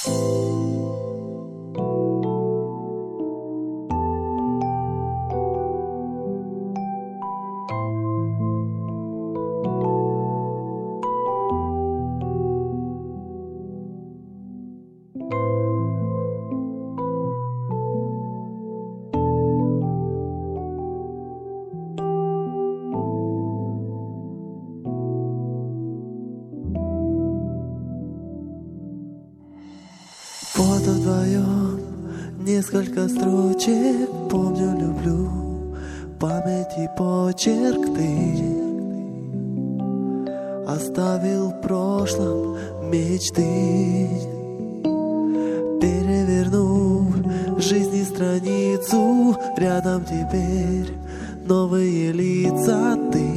Фото вдвоем, несколько строчек, помню, люблю, памяти почерк ты оставил в прошлом мечты, перевернув жизни страницу, рядом теперь новые лица, ты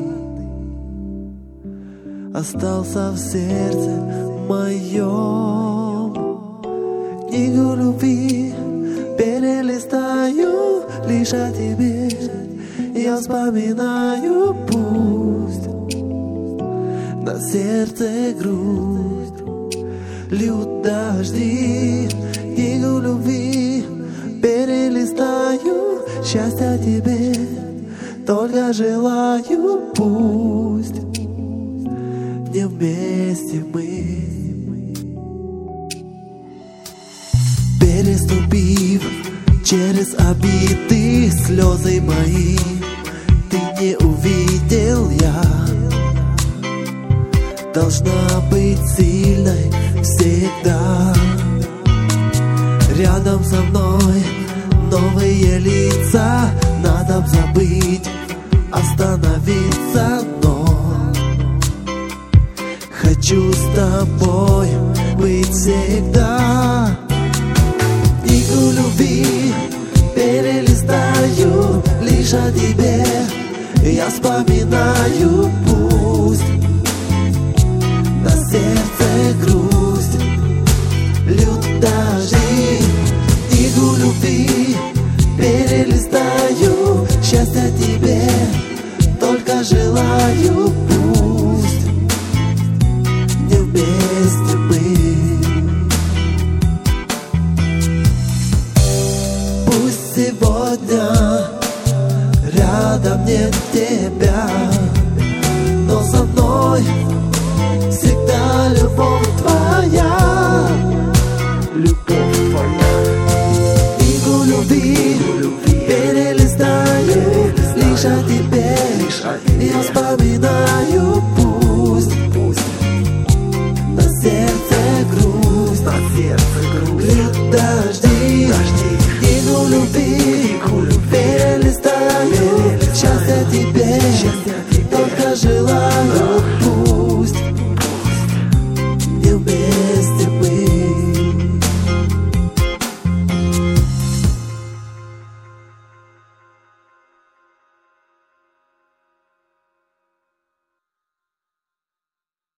остался в сердце моем. Книгу любви перелистаю, лишь о тебе я вспоминаю, пусть на сердце грусть льют дожди. Книгу любви перелистаю, счастья тебе только желаю, пусть не вместе мы. Переступив через обиды, слезы мои ты не увидел, я должна быть сильной всегда. Рядом со мной новые лица, надо забыть, остановиться, но хочу с тобой быть всегда. Книгу любви перелистаю, лишь о тебе я вспоминаю.